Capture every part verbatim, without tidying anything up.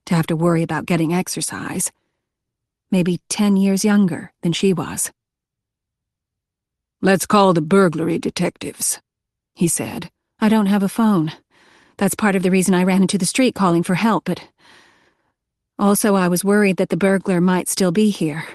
to have to worry about getting exercise. Maybe ten years younger than she was. "Let's call the burglary detectives," he said. "I don't have a phone. That's part of the reason I ran into the street calling for help, but also I was worried that the burglar might still be here."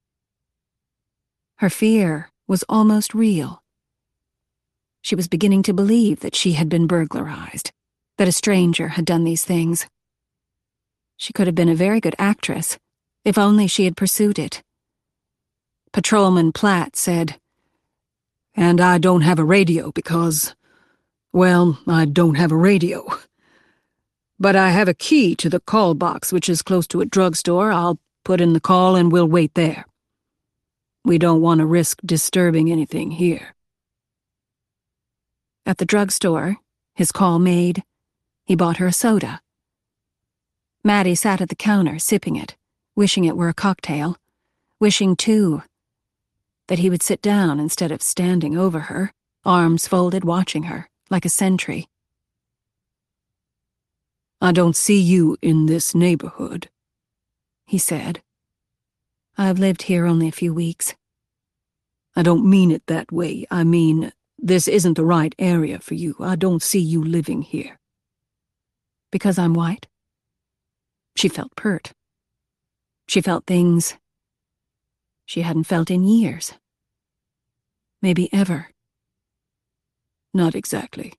Her fear was almost real. She was beginning to believe that she had been burglarized, that a stranger had done these things. She could have been a very good actress, if only she had pursued it. Patrolman Platt said, "And I don't have a radio because, well, I don't have a radio. But I have a key to the call box, which is close to a drugstore. I'll put in the call and we'll wait there. We don't want to risk disturbing anything here." At the drugstore, his call made, he bought her a soda. Maddie sat at the counter, sipping it, wishing it were a cocktail, wishing, too, that he would sit down instead of standing over her, arms folded, watching her, like a sentry. "I don't see you in this neighborhood," he said. "I've lived here only a few weeks." "I don't mean it that way. I mean, this isn't the right area for you. I don't see you living here." "Because I'm white?" She felt pert. She felt things she hadn't felt in years. Maybe ever. "Not exactly.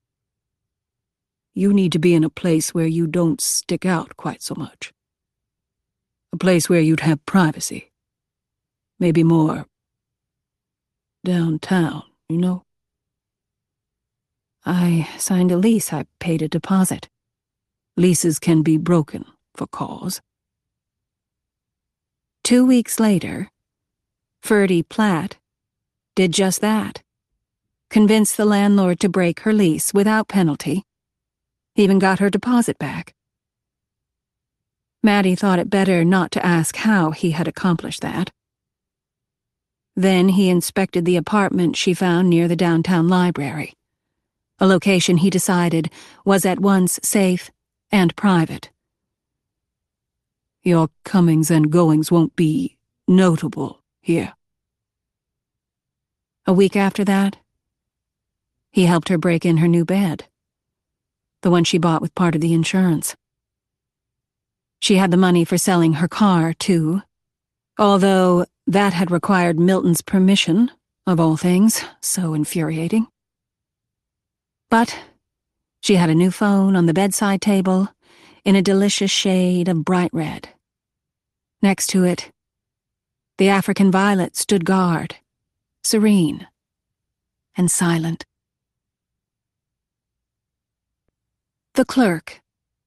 You need to be in a place where you don't stick out quite so much. A place where you'd have privacy. Maybe more downtown, you know?" "I signed a lease. I paid a deposit." "Leases can be broken for cause." Two weeks later, Ferdy Platt did just that. Convinced the landlord to break her lease without penalty. Even got her deposit back. Maddie thought it better not to ask how he had accomplished that. Then he inspected the apartment she found near the downtown library, a location he decided was at once safe and private. "Your comings and goings won't be notable here." A week after that, he helped her break in her new bed, the one she bought with part of the insurance. She had the money for selling her car, too, although that had required Milton's permission, of all things, so infuriating. But she had a new phone on the bedside table in a delicious shade of bright red. Next to it, the African violet stood guard, serene and silent. The Clerk.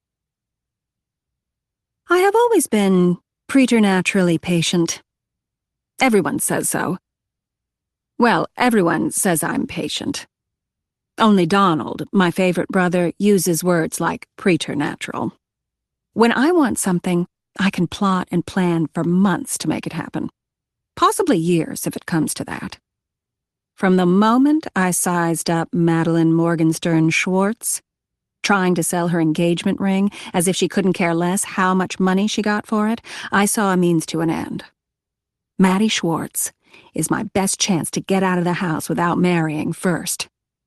I have always been preternaturally patient. Everyone says so. Well, everyone says I'm patient. Only Donald, my favorite brother, uses words like preternatural. When I want something, I can plot and plan for months to make it happen. Possibly years, if it comes to that. From the moment I sized up Madeline Morgenstern Schwartz, trying to sell her engagement ring as if she couldn't care less how much money she got for it, I saw a means to an end. Maddie Schwartz is my best chance to get out of the house without marrying first.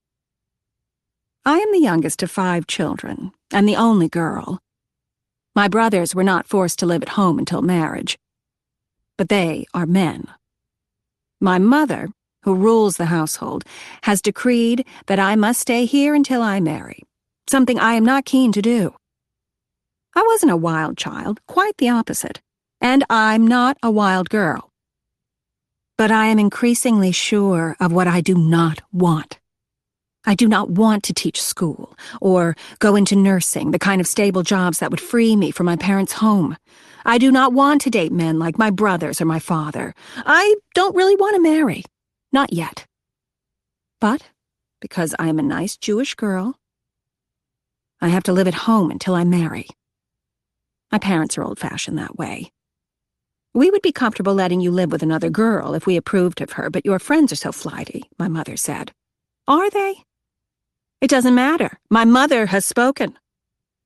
I am the youngest of five children, and the only girl. My brothers were not forced to live at home until marriage. But they are men. My mother, who rules the household, has decreed that I must stay here until I marry, something I am not keen to do. I wasn't a wild child, quite the opposite, and I'm not a wild girl. But I am increasingly sure of what I do not want. I do not want to teach school, or go into nursing, the kind of stable jobs that would free me from my parents' home. I do not want to date men like my brothers or my father. I don't really want to marry. Not yet. But, because I am a nice Jewish girl, I have to live at home until I marry. My parents are old-fashioned that way. We would be comfortable letting you live with another girl if we approved of her, but your friends are so flighty, my mother said. Are they? It doesn't matter. My mother has spoken.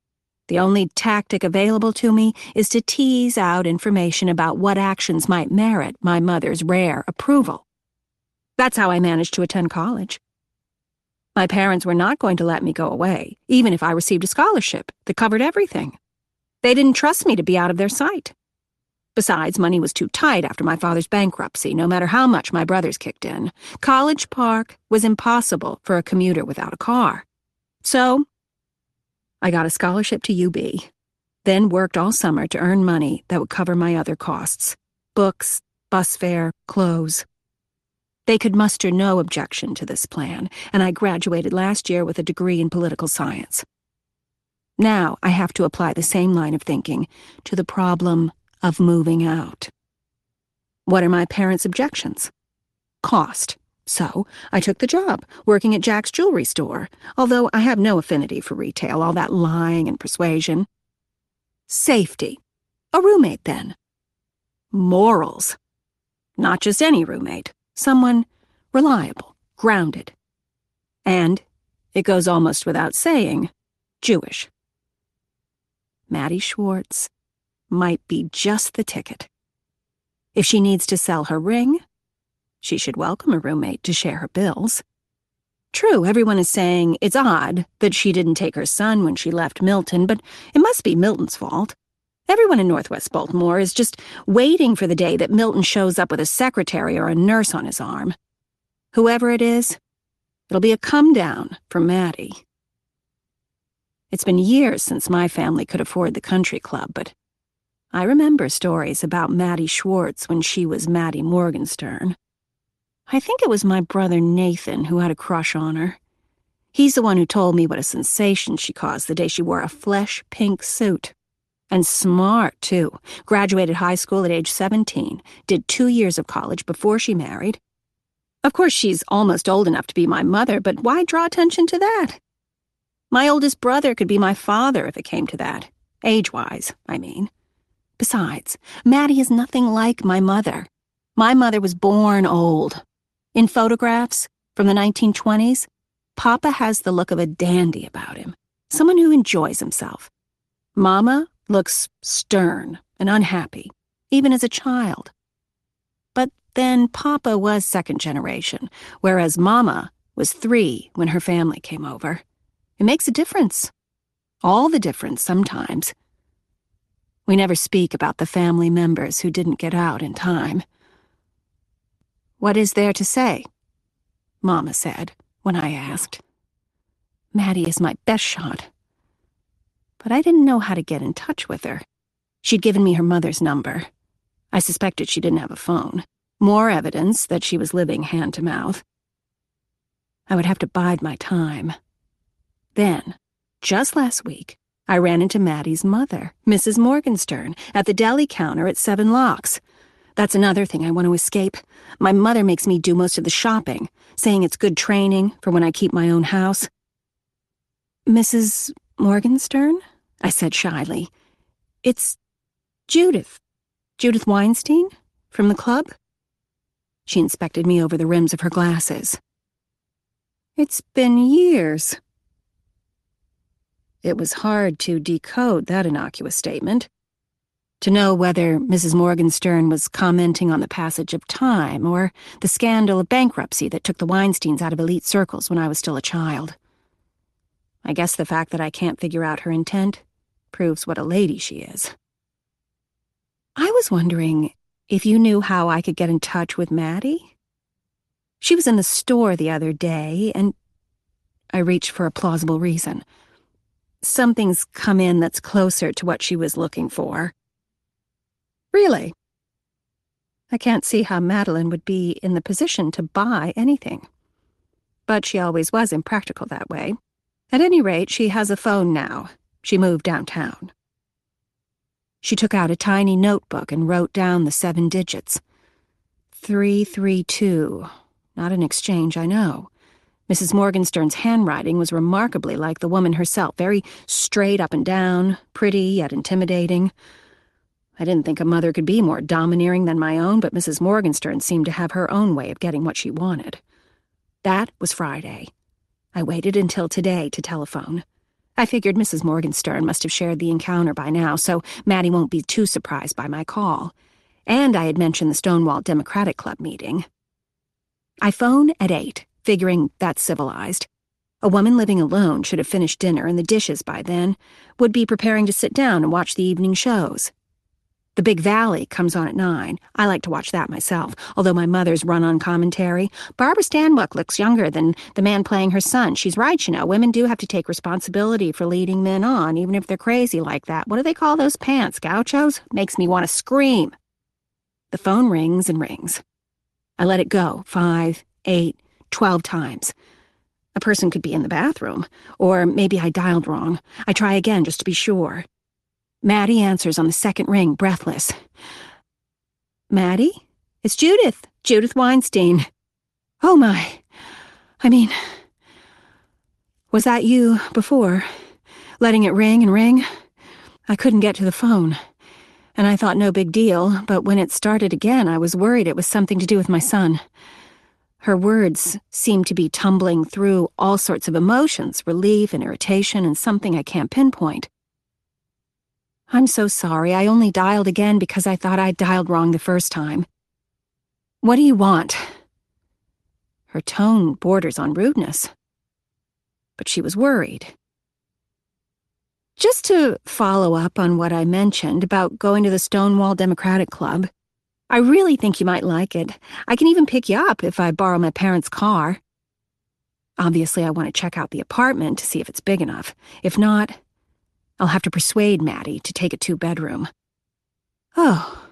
The only tactic available to me is to tease out information about what actions might merit my mother's rare approval. That's how I managed to attend college. My parents were not going to let me go away, even if I received a scholarship that covered everything. They didn't trust me to be out of their sight. Besides, money was too tight after my father's bankruptcy, no matter how much my brothers kicked in. College Park was impossible for a commuter without a car. So, I got a scholarship to U B, then worked all summer to earn money that would cover my other costs: books, bus fare, clothes. They could muster no objection to this plan, and I graduated last year with a degree in political science. Now I have to apply the same line of thinking to the problem of moving out. What are my parents' objections? Cost. So I took the job, working at Jack's jewelry store, although I have no affinity for retail, all that lying and persuasion. Safety. A roommate, then. Morals. Not just any roommate. Someone reliable, grounded. And, it goes almost without saying, Jewish. Maddie Schwartz might be just the ticket. If she needs to sell her ring, she should welcome a roommate to share her bills. True, everyone is saying it's odd that she didn't take her son when she left Milton, but it must be Milton's fault. Everyone in Northwest Baltimore is just waiting for the day that Milton shows up with a secretary or a nurse on his arm. Whoever it is, it'll be a come-down for Maddie. It's been years since my family could afford the country club, but I remember stories about Maddie Schwartz when she was Maddie Morgenstern. I think it was my brother Nathan who had a crush on her. He's the one who told me what a sensation she caused the day she wore a flesh-pink suit. And smart, too. Graduated high school at age seventeen, did two years of college before she married. Of course, she's almost old enough to be my mother, but why draw attention to that? My oldest brother could be my father if it came to that. Age-wise, I mean. Besides, Maddie is nothing like my mother. My mother was born old. In photographs from the nineteen twenties, Papa has the look of a dandy about him, someone who enjoys himself. Mama looks stern and unhappy, even as a child. But then Papa was second generation, whereas Mama was three when her family came over. It makes a difference. All the difference sometimes. We never speak about the family members who didn't get out in time. "What is there to say?" Mama said when I asked. Maddie is my best shot. But I didn't know how to get in touch with her. She'd given me her mother's number. I suspected she didn't have a phone. More evidence that she was living hand to mouth. I would have to bide my time. Then, just last week, I ran into Maddie's mother, Missus Morgenstern, at the deli counter at Seven Locks. That's another thing I want to escape. My mother makes me do most of the shopping, saying it's good training for when I keep my own house. "Missus Morgenstern?" I said shyly. "It's Judith. Judith Weinstein? From the club?" She inspected me over the rims of her glasses. "It's been years." It was hard to decode that innocuous statement. To know whether Missus Morgenstern was commenting on the passage of time or the scandal of bankruptcy that took the Weinsteins out of elite circles when I was still a child. I guess the fact that I can't figure out her intent proves what a lady she is. I was wondering if you knew how I could get in touch with Maddie. She was in the store the other day, and I reached for a plausible reason. Something's come in that's closer to what she was looking for. Really? I can't see how Madeline would be in the position to buy anything. But she always was impractical that way. At any rate, she has a phone now. She moved downtown. She took out a tiny notebook and wrote down the seven digits. Three, three, two. Not an exchange, I know. Missus Morgenstern's handwriting was remarkably like the woman herself, very straight up and down, pretty yet intimidating. I didn't think a mother could be more domineering than my own, but Missus Morgenstern seemed to have her own way of getting what she wanted. That was Friday. I waited until today to telephone. I figured Missus Morgenstern must have shared the encounter by now, so Maddie won't be too surprised by my call. And I had mentioned the Stonewall Democratic Club meeting. I phone at eight, figuring that's civilized. A woman living alone should have finished dinner and the dishes by then, would be preparing to sit down and watch the evening shows. The Big Valley comes on at nine. I like to watch that myself, although my mother's run-on commentary. Barbara Stanwyck looks younger than the man playing her son. She's right, you know. Women do have to take responsibility for leading men on, even if they're crazy like that. What do they call those pants, gauchos? Makes me want to scream. The phone rings and rings. I let it go five, eight, twelve times. A person could be in the bathroom, or maybe I dialed wrong. I try again just to be sure. Maddie answers on the second ring, breathless. Maddie? It's Judith. Judith Weinstein. Oh my. I mean, was that you before? Letting it ring and ring? I couldn't get to the phone, and I thought no big deal, but when it started again, I was worried it was something to do with my son. Her words seemed to be tumbling through all sorts of emotions, relief and irritation, and something I can't pinpoint. I'm so sorry. I only dialed again because I thought I'd dialed wrong the first time. What do you want? Her tone borders on rudeness. But she was worried. Just to follow up on what I mentioned about going to the Stonewall Democratic Club, I really think you might like it. I can even pick you up if I borrow my parents' car. Obviously, I want to check out the apartment to see if it's big enough. If not, I'll have to persuade Maddie to take a two-bedroom. Oh.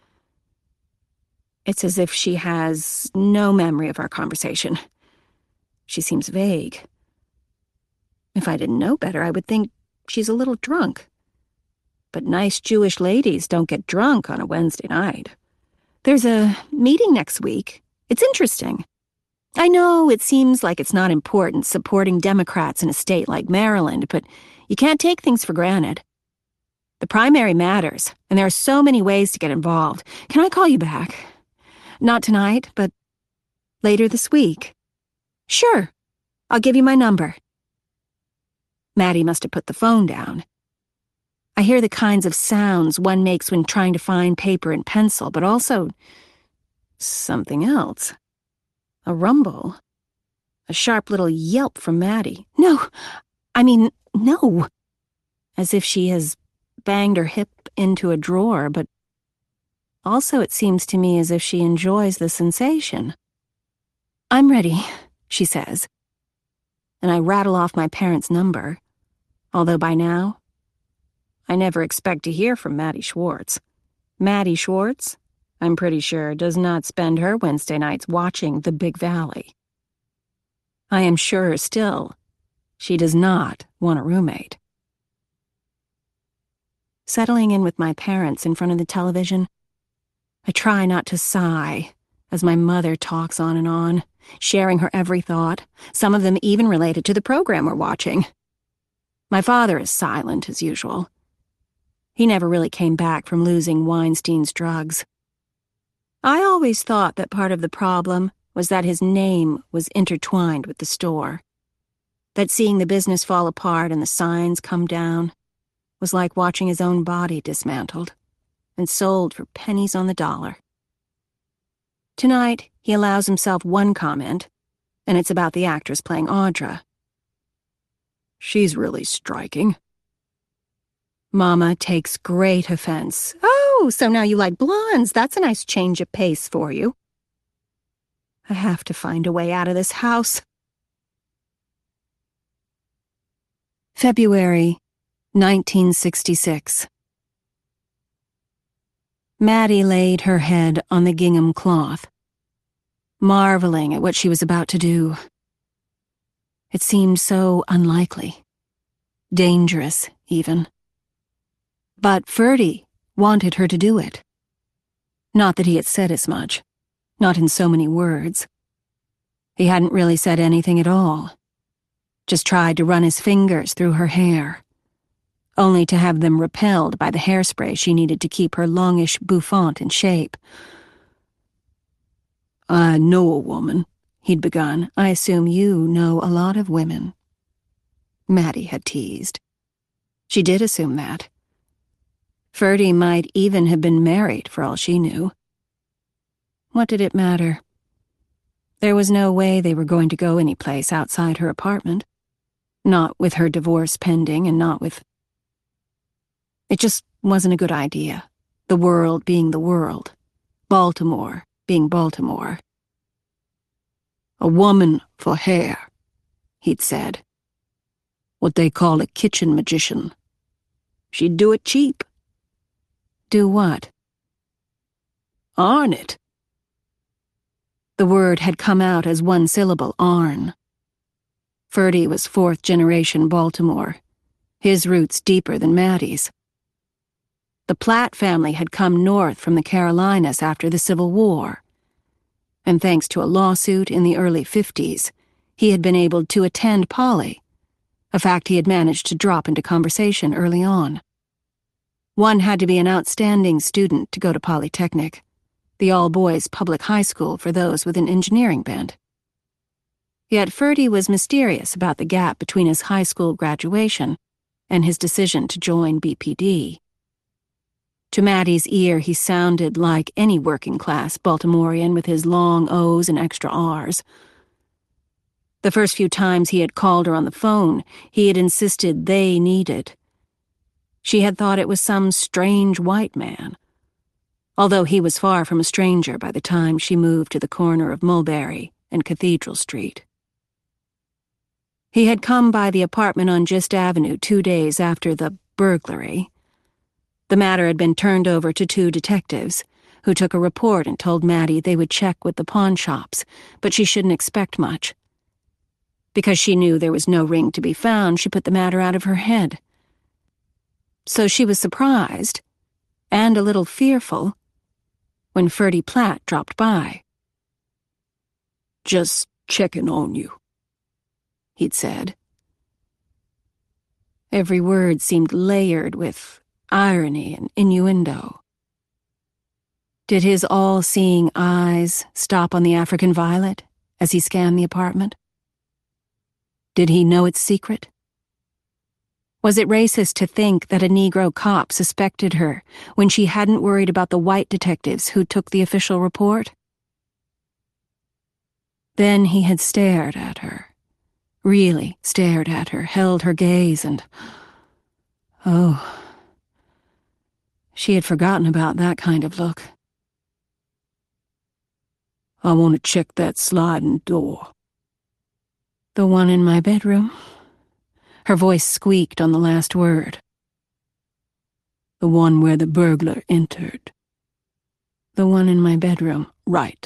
It's as if she has no memory of our conversation. She seems vague. If I didn't know better, I would think she's a little drunk. But nice Jewish ladies don't get drunk on a Wednesday night. There's a meeting next week. It's interesting. I know it seems like it's not important supporting Democrats in a state like Maryland, but you can't take things for granted. The primary matters, and there are so many ways to get involved. Can I call you back? Not tonight, but later this week. Sure. I'll give you my number. Maddie must have put the phone down. I hear the kinds of sounds one makes when trying to find paper and pencil, but also something else. A rumble. A sharp little yelp from Maddie. No, I mean, no. As if she has banged her hip into a drawer, but also it seems to me as if she enjoys the sensation. I'm ready, she says. And I rattle off my parents' number, although by now, I never expect to hear from Maddie Schwartz. Maddie Schwartz, I'm pretty sure, does not spend her Wednesday nights watching The Big Valley. I am sure, still, she does not want a roommate. Settling in with my parents in front of the television, I try not to sigh as my mother talks on and on, sharing her every thought, some of them even related to the program we're watching. My father is silent, as usual. He never really came back from losing Weinstein's drugs. I always thought that part of the problem was that his name was intertwined with the store. That seeing the business fall apart and the signs come down was like watching his own body dismantled and sold for pennies on the dollar. Tonight, he allows himself one comment, and it's about the actress playing Audra. She's really striking. Mama takes great offense. Oh, so now you like blondes. That's a nice change of pace for you. I have to find a way out of this house. February nineteen sixty-six. Maddie laid her head on the gingham cloth, marveling at what she was about to do. It seemed so unlikely, dangerous even. But Ferdy wanted her to do it. Not that he had said as much, not in so many words. He hadn't really said anything at all, just tried to run his fingers through her hair, only to have them repelled by the hairspray she needed to keep her longish bouffant in shape. I know a woman, he'd begun. I assume you know a lot of women. Maddie had teased. She did assume that. Ferdy might even have been married for all she knew. What did it matter? There was no way they were going to go anyplace outside her apartment. Not with her divorce pending and not with... It just wasn't a good idea. The world being the world. Baltimore being Baltimore. A woman for hair, he'd said. What they call a kitchen magician. She'd do it cheap. Do what? Arn it. The word had come out as one syllable, Arn. Ferdy was fourth-generation Baltimore, his roots deeper than Maddie's. The Platt family had come north from the Carolinas after the Civil War, and thanks to a lawsuit in the early fifties, he had been able to attend Poly, a fact he had managed to drop into conversation early on. One had to be an outstanding student to go to Polytechnic, the all-boys public high school for those with an engineering bent. Yet Ferdy was mysterious about the gap between his high school graduation and his decision to join B P D. To Maddie's ear, he sounded like any working-class Baltimorean with his long O's and extra R's. The first few times he had called her on the phone, he had insisted they needed. She had thought it was some strange white man, although he was far from a stranger by the time she moved to the corner of Mulberry and Cathedral Street. He had come by the apartment on Gist Avenue two days after the burglary. The matter had been turned over to two detectives, who took a report and told Maddie they would check with the pawn shops, but she shouldn't expect much. Because she knew there was no ring to be found, she put the matter out of her head. So she was surprised, and a little fearful, when Ferdy Platt dropped by. Just checking on you, he'd said. Every word seemed layered with irony and innuendo. Did his all-seeing eyes stop on the African violet as he scanned the apartment? Did he know its secret? Was it racist to think that a Negro cop suspected her when she hadn't worried about the white detectives who took the official report? Then he had stared at her, really stared at her, held her gaze, and... oh... she had forgotten about that kind of look. I want to check that sliding door. The one in my bedroom? Her voice squeaked on the last word. The one where the burglar entered. The one in my bedroom. Right.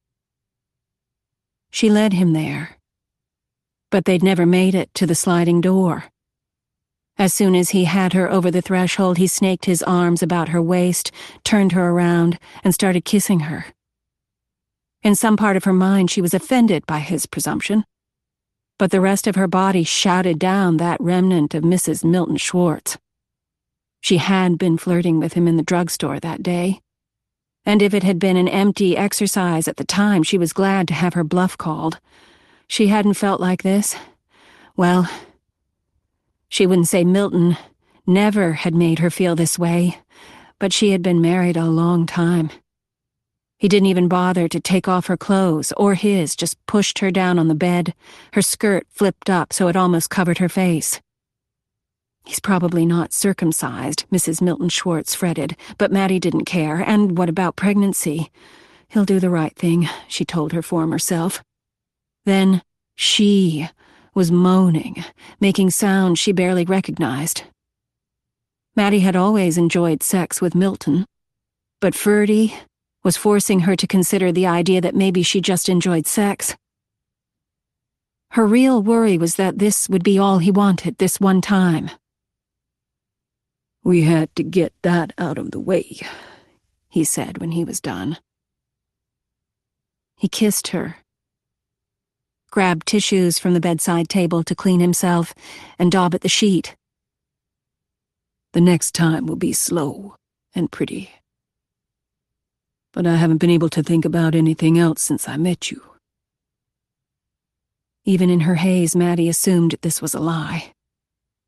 She led him there. But they'd never made it to the sliding door. As soon as he had her over the threshold, he snaked his arms about her waist, turned her around, and started kissing her. In some part of her mind, she was offended by his presumption, but the rest of her body shouted down that remnant of Missus Milton Schwartz. She had been flirting with him in the drugstore that day, and if it had been an empty exercise at the time, she was glad to have her bluff called. She hadn't felt like this. Well, she wouldn't say Milton never had made her feel this way, but she had been married a long time. He didn't even bother to take off her clothes, or his, just pushed her down on the bed, her skirt flipped up so it almost covered her face. He's probably not circumcised, Missus Milton Schwartz fretted, but Maddie didn't care, and what about pregnancy? He'll do the right thing, she told her former self. Then she was moaning, making sounds she barely recognized. Maddie had always enjoyed sex with Milton, but Ferdy was forcing her to consider the idea that maybe she just enjoyed sex. Her real worry was that this would be all he wanted this one time. We had to get that out of the way, he said when he was done. He kissed her, grabbed tissues from the bedside table to clean himself, and daub at the sheet. The next time will be slow and pretty. But I haven't been able to think about anything else since I met you. Even in her haze, Maddie assumed this was a lie.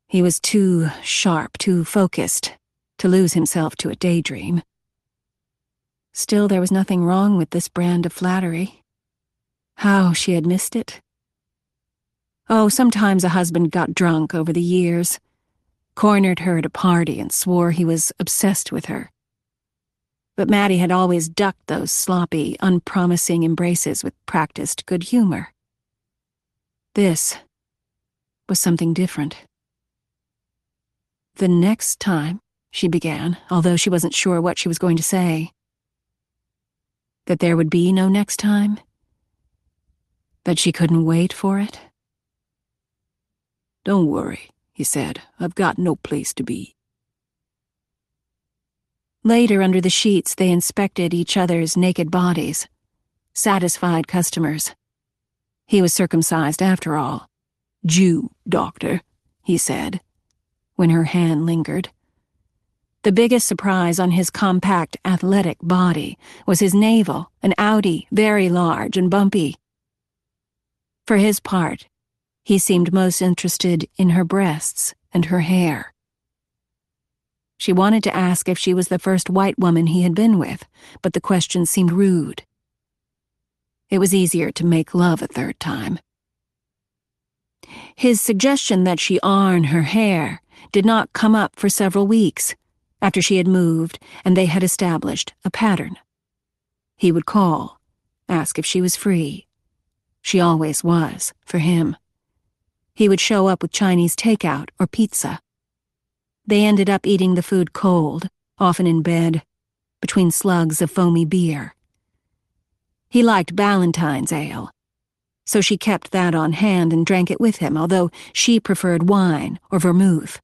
He was too sharp, too focused, to lose himself to a daydream. Still, there was nothing wrong with this brand of flattery. How she had missed it. Oh, sometimes a husband got drunk over the years, cornered her at a party and swore he was obsessed with her. But Maddie had always ducked those sloppy, unpromising embraces with practiced good humor. This was something different. The next time, she began, although she wasn't sure what she was going to say. That there would be no next time? That she couldn't wait for it? "Don't worry," he said. "I've got no place to be." Later, under the sheets, they inspected each other's naked bodies. Satisfied customers. He was circumcised after all. "Jew, doctor," he said, when her hand lingered. The biggest surprise on his compact, athletic body was his navel, an outie, very large and bumpy. For his part, he seemed most interested in her breasts and her hair. She wanted to ask if she was the first white woman he had been with, but the question seemed rude. It was easier to make love a third time. His suggestion that she iron her hair did not come up for several weeks, after she had moved and they had established a pattern. He would call, ask if she was free. She always was, for him. He would show up with Chinese takeout or pizza. They ended up eating the food cold, often in bed, between slugs of foamy beer. He liked Ballantine's ale, so she kept that on hand and drank it with him, although she preferred wine or vermouth.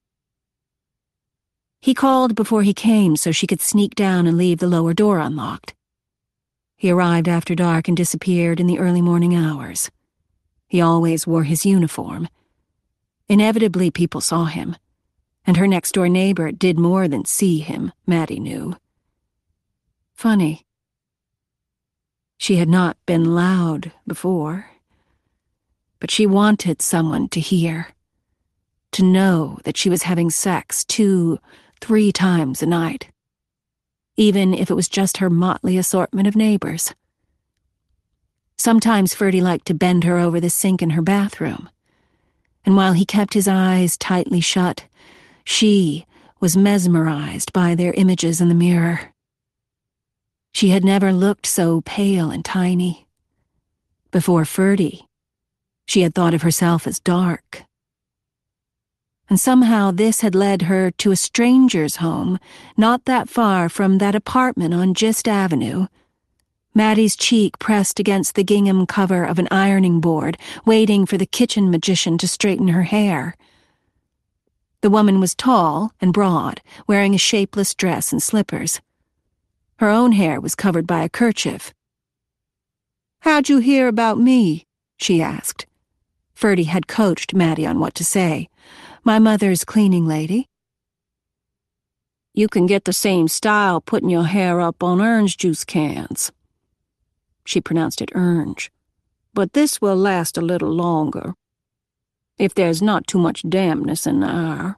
He called before he came so she could sneak down and leave the lower door unlocked. He arrived after dark and disappeared in the early morning hours. He always wore his uniform. Inevitably, people saw him. And her next-door neighbor did more than see him, Maddie knew. Funny. She had not been loud before, but she wanted someone to hear, to know that she was having sex two, three times a night, even if it was just her motley assortment of neighbors. Sometimes Ferdy liked to bend her over the sink in her bathroom, and while he kept his eyes tightly shut, she was mesmerized by their images in the mirror. She had never looked so pale and tiny. Before Ferdy, she had thought of herself as dark. And somehow this had led her to a stranger's home, not that far from that apartment on Gist Avenue. Maddie's cheek pressed against the gingham cover of an ironing board, waiting for the kitchen magician to straighten her hair. The woman was tall and broad, wearing a shapeless dress and slippers. Her own hair was covered by a kerchief. "How'd you hear about me?" she asked. Ferdy had coached Maddie on what to say. "My mother's cleaning lady." "You can get the same style putting your hair up on orange juice cans." She pronounced it orange. "But this will last a little longer, if there's not too much dampness in the air."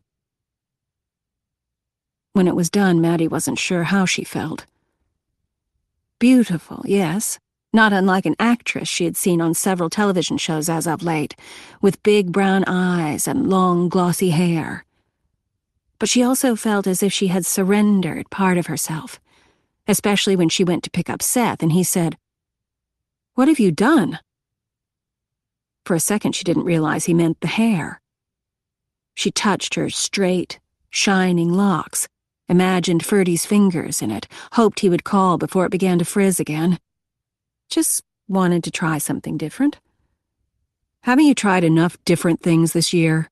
When it was done, Maddie wasn't sure how she felt. Beautiful, yes, not unlike an actress she had seen on several television shows as of late, with big brown eyes and long, glossy hair. But she also felt as if she had surrendered part of herself, especially when she went to pick up Seth and he said, "What have you done?" For a second she didn't realize he meant the hair. She touched her straight, shining locks, imagined Ferdy's fingers in it, hoped he would call before it began to frizz again. Just wanted to try something different. "Haven't you tried enough different things this year?"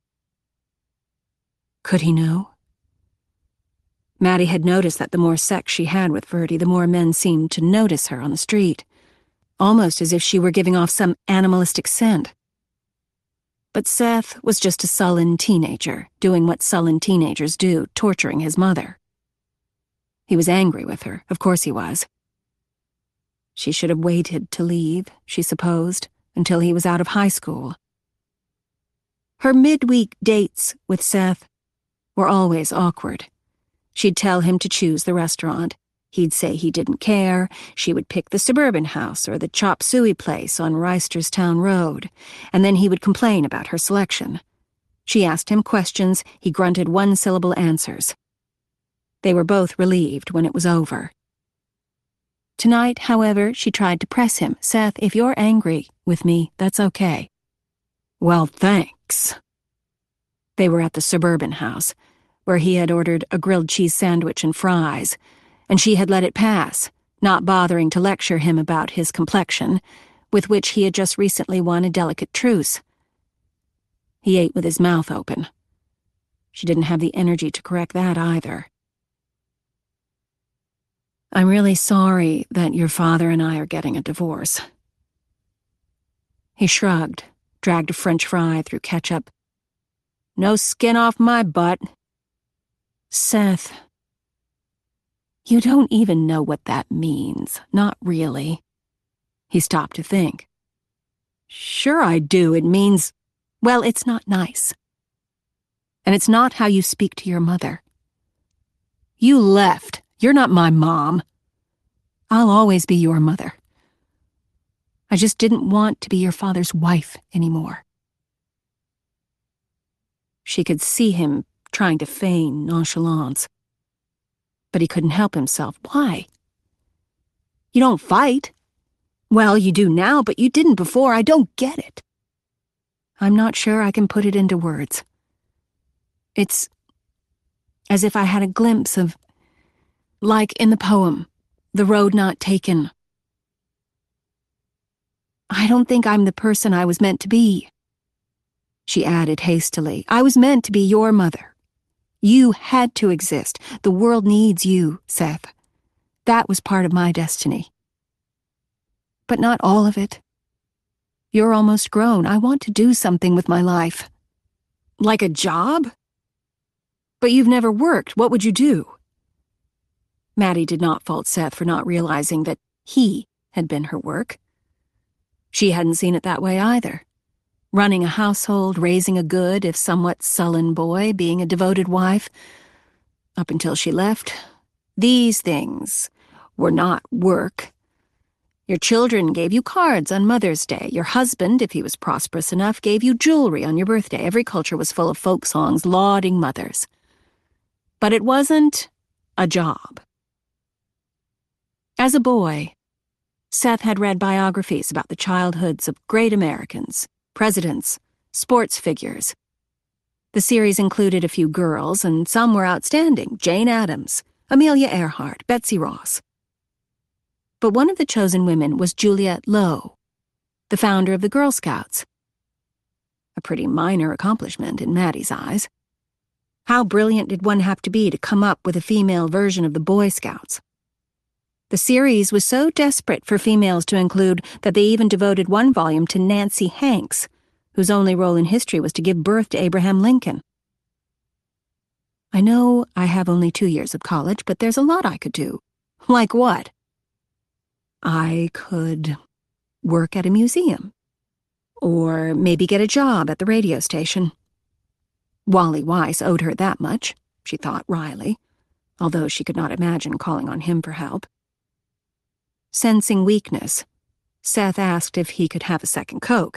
Could he know? Maddie had noticed that the more sex she had with Ferdy, the more men seemed to notice her on the street, almost as if she were giving off some animalistic scent. But Seth was just a sullen teenager, doing what sullen teenagers do, torturing his mother. He was angry with her, of course he was. She should have waited to leave, she supposed, until he was out of high school. Her midweek dates with Seth were always awkward. She'd tell him to choose the restaurant. He'd say he didn't care. She would pick the Suburban House or the Chop Suey place on Reisterstown Road, and then he would complain about her selection. She asked him questions, he grunted one-syllable answers. They were both relieved when it was over. Tonight, however, she tried to press him. Seth, if you're angry with me, that's okay. Well, thanks. They were at the Suburban House, where he had ordered a grilled cheese sandwich and fries, and she had let it pass, not bothering to lecture him about his complexion, with which he had just recently won a delicate truce. He ate with his mouth open. She didn't have the energy to correct that either. I'm really sorry that your father and I are getting a divorce. He shrugged, dragged a French fry through ketchup. No skin off my butt. Seth, you don't even know what that means. Not really. He stopped to think. Sure I do. It means, well, it's not nice. And it's not how you speak to your mother. You left. You're not my mom. I'll always be your mother. I just didn't want to be your father's wife anymore. She could see him trying to feign nonchalance. But he couldn't help himself. Why? You don't fight. Well, you do now, but you didn't before. I don't get it. I'm not sure I can put it into words. It's as if I had a glimpse of, like in the poem, The Road Not Taken. I don't think I'm the person I was meant to be. She added hastily, I was meant to be your mother. You had to exist. The world needs you, Seth. That was part of my destiny. But not all of it. You're almost grown. I want to do something with my life. Like a job? But you've never worked. What would you do? Maddie did not fault Seth for not realizing that he had been her work. She hadn't seen it that way either. Running a household, raising a good, if somewhat sullen boy, being a devoted wife. Up until she left, these things were not work. Your children gave you cards on Mother's Day. Your husband, if he was prosperous enough, gave you jewelry on your birthday. Every culture was full of folk songs lauding mothers. But it wasn't a job. As a boy, Seth had read biographies about the childhoods of great Americans, presidents, sports figures. The series included a few girls, and some were outstanding. Jane Addams, Amelia Earhart, Betsy Ross. But one of the chosen women was Juliette Lowe, the founder of the Girl Scouts. A pretty minor accomplishment in Maddie's eyes. How brilliant did one have to be to come up with a female version of the Boy Scouts? The series was so desperate for females to include that they even devoted one volume to Nancy Hanks, whose only role in history was to give birth to Abraham Lincoln. I know I have only two years of college, but there's a lot I could do. Like what? I could work at a museum. Or maybe get a job at the radio station. Wally Weiss owed her that much, she thought wryly, although she could not imagine calling on him for help. Sensing weakness, Seth asked if he could have a second Coke.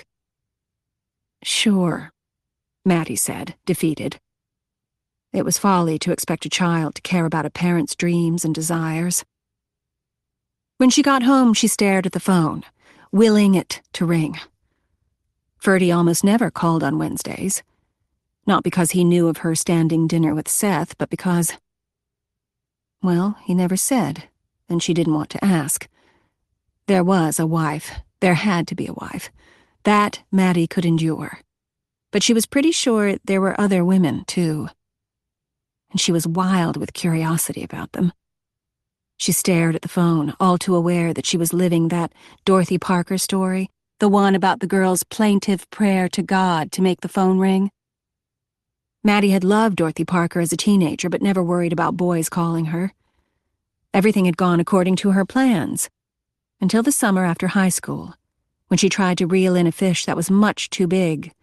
Sure, Maddie said, defeated. It was folly to expect a child to care about a parent's dreams and desires. When she got home, she stared at the phone, willing it to ring. Ferdy almost never called on Wednesdays. Not because he knew of her standing dinner with Seth, but because, well, he never said, and she didn't want to ask. There was a wife. There had to be a wife. That Maddie could endure. But she was pretty sure there were other women, too. And she was wild with curiosity about them. She stared at the phone, all too aware that she was living that Dorothy Parker story, the one about the girl's plaintive prayer to God to make the phone ring. Maddie had loved Dorothy Parker as a teenager, but never worried about boys calling her. Everything had gone according to her plans, until the summer after high school, when she tried to reel in a fish that was much too big,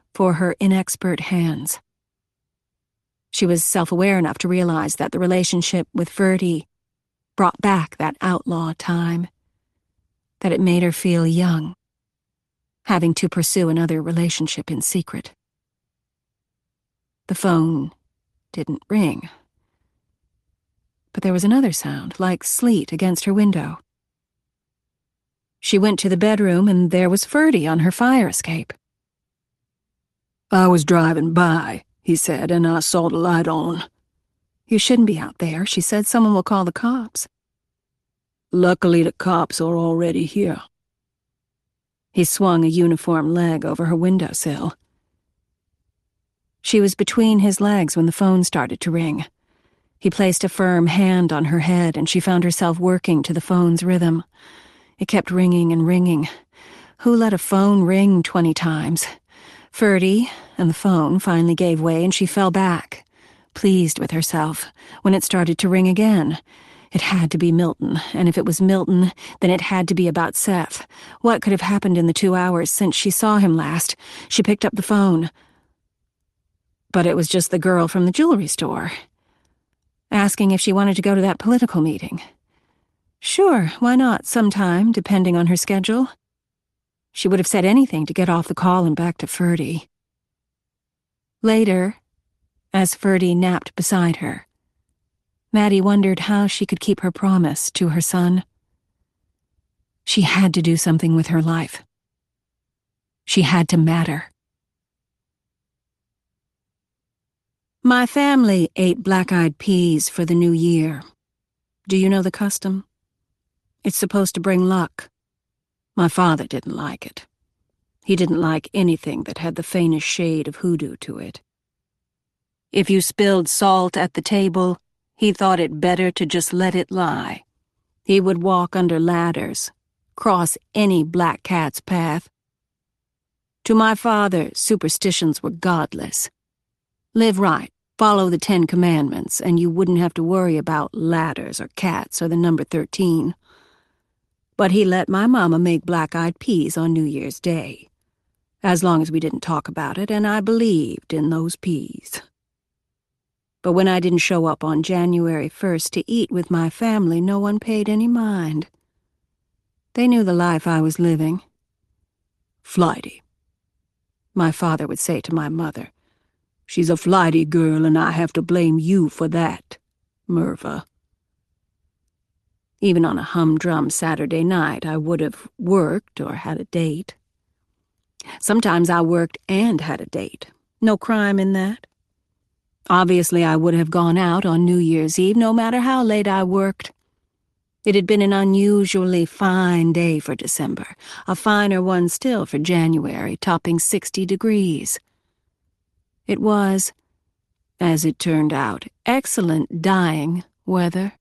for her inexpert hands. She was self-aware enough to realize that the relationship with Ferdy brought back that outlaw time, that it made her feel young, having to pursue another relationship in secret. The phone didn't ring, but there was another sound, like sleet against her window. She went to the bedroom, and there was Ferdy on her fire escape. "I was driving by," he said, "and I saw the light on." "You shouldn't be out there," she said. "Someone will call the cops." "Luckily, the cops are already here." He swung a uniform leg over her windowsill. She was between his legs when the phone started to ring. He placed a firm hand on her head, and she found herself working to the phone's rhythm. It kept ringing and ringing. Who let a phone ring twenty times? Ferdy, and the phone finally gave way, and she fell back, pleased with herself, when it started to ring again. It had to be Milton, and if it was Milton, then it had to be about Seth. What could have happened in the two hours since she saw him last? She picked up the phone. But it was just the girl from the jewelry store, asking if she wanted to go to that political meeting. Sure, why not, sometime, depending on her schedule. She would have said anything to get off the call and back to Ferdy. Later, as Ferdy napped beside her, Maddie wondered how she could keep her promise to her son. She had to do something with her life. She had to matter. My family ate black-eyed peas for the new year. Do you know the custom? It's supposed to bring luck. My father didn't like it. He didn't like anything that had the faintest shade of hoodoo to it. If you spilled salt at the table, he thought it better to just let it lie. He would walk under ladders, cross any black cat's path. To my father, superstitions were godless. Live right, follow the Ten Commandments, and you wouldn't have to worry about ladders or cats or the number thirteen. But he let my mama make black-eyed peas on New Year's Day, as long as we didn't talk about it, and I believed in those peas. But when I didn't show up on January first to eat with my family, no one paid any mind. They knew the life I was living. "Flighty," my father would say to my mother. "She's a flighty girl, and I have to blame you for that, Merva." Even on a humdrum Saturday night, I would have worked or had a date. Sometimes I worked and had a date. No crime in that. Obviously, I would have gone out on New Year's Eve, no matter how late I worked. It had been an unusually fine day for December, a finer one still for January, topping sixty degrees. It was, as it turned out, excellent dying weather.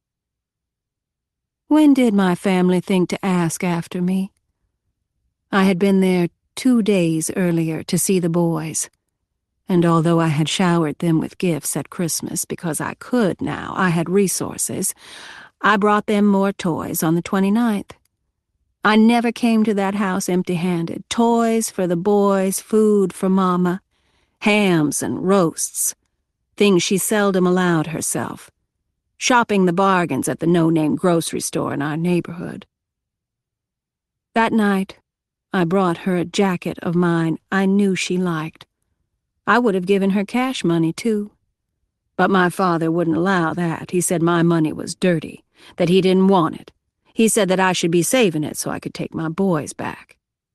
When did my family think to ask after me? I had been there two days earlier to see the boys, and although I had showered them with gifts at Christmas because I could now, I had resources, I brought them more toys on the twenty-ninth. I never came to that house empty-handed. Toys for the boys, food for Mama, hams and roasts, things she seldom allowed herself. Shopping the bargains at the no-name grocery store in our neighborhood. That night, I brought her a jacket of mine I knew she liked. I would have given her cash money, too. But my father wouldn't allow that. He said my money was dirty, that he didn't want it. He said that I should be saving it so I could take my boys back.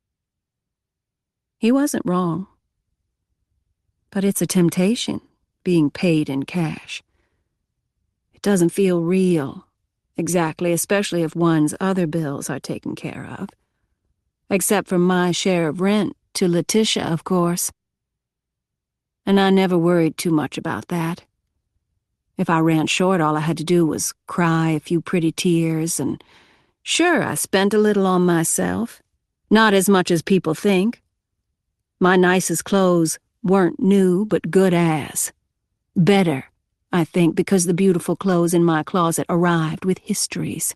He wasn't wrong. But it's a temptation, being paid in cash. Doesn't feel real, exactly, especially if one's other bills are taken care of. Except for my share of rent to Letitia, of course. And I never worried too much about that. If I ran short, all I had to do was cry a few pretty tears, and sure, I spent a little on myself. Not as much as people think. My nicest clothes weren't new, but good as. Better, I think, because the beautiful clothes in my closet arrived with histories.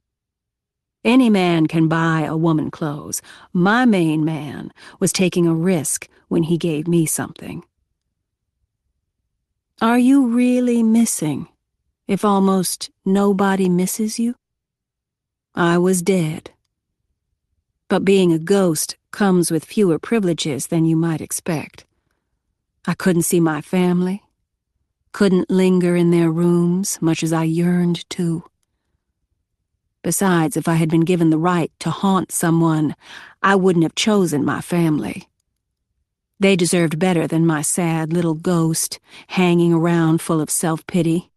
Any man can buy a woman clothes. My main man was taking a risk when he gave me something. Are you really missing if almost nobody misses you? I was dead. But being a ghost comes with fewer privileges than you might expect. I couldn't see my family, couldn't linger in their rooms much as I yearned to. Besides, if I had been given the right to haunt someone, I wouldn't have chosen my family. They deserved better than my sad little ghost hanging around full of self-pity.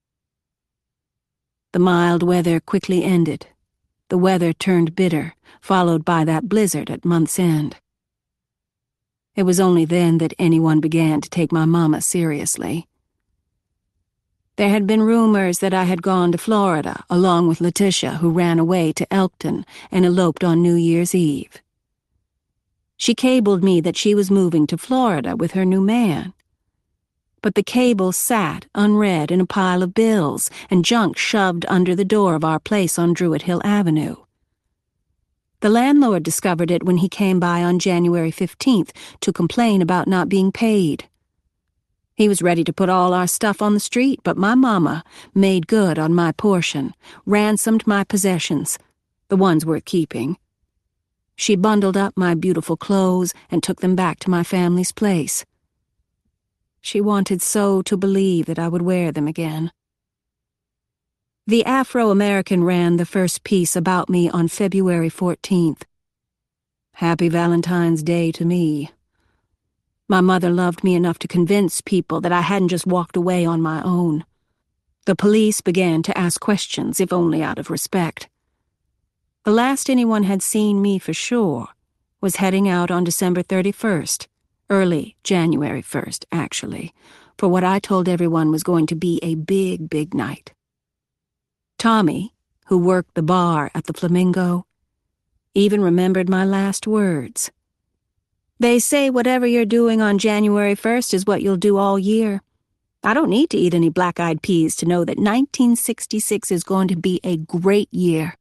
The mild weather quickly ended. The weather turned bitter, followed by that blizzard at month's end. It was only then that anyone began to take my mama seriously. There had been rumors that I had gone to Florida, along with Letitia, who ran away to Elkton and eloped on New Year's Eve. She cabled me that she was moving to Florida with her new man. But the cable sat unread in a pile of bills and junk shoved under the door of our place on Druid Hill Avenue. The landlord discovered it when he came by on January fifteenth to complain about not being paid. He was ready to put all our stuff on the street, but my mama made good on my portion, ransomed my possessions, the ones worth keeping. She bundled up my beautiful clothes and took them back to my family's place. She wanted so to believe that I would wear them again. The Afro-American ran the first piece about me on February fourteenth. Happy Valentine's Day to me. My mother loved me enough to convince people that I hadn't just walked away on my own. The police began to ask questions, if only out of respect. The last anyone had seen me for sure was heading out on December thirty-first, early January first, actually, for what I told everyone was going to be a big, big night. Tommy, who worked the bar at the Flamingo, even remembered my last words. They say whatever you're doing on January first is what you'll do all year. I don't need to eat any black-eyed peas to know that nineteen sixty-six is going to be a great year.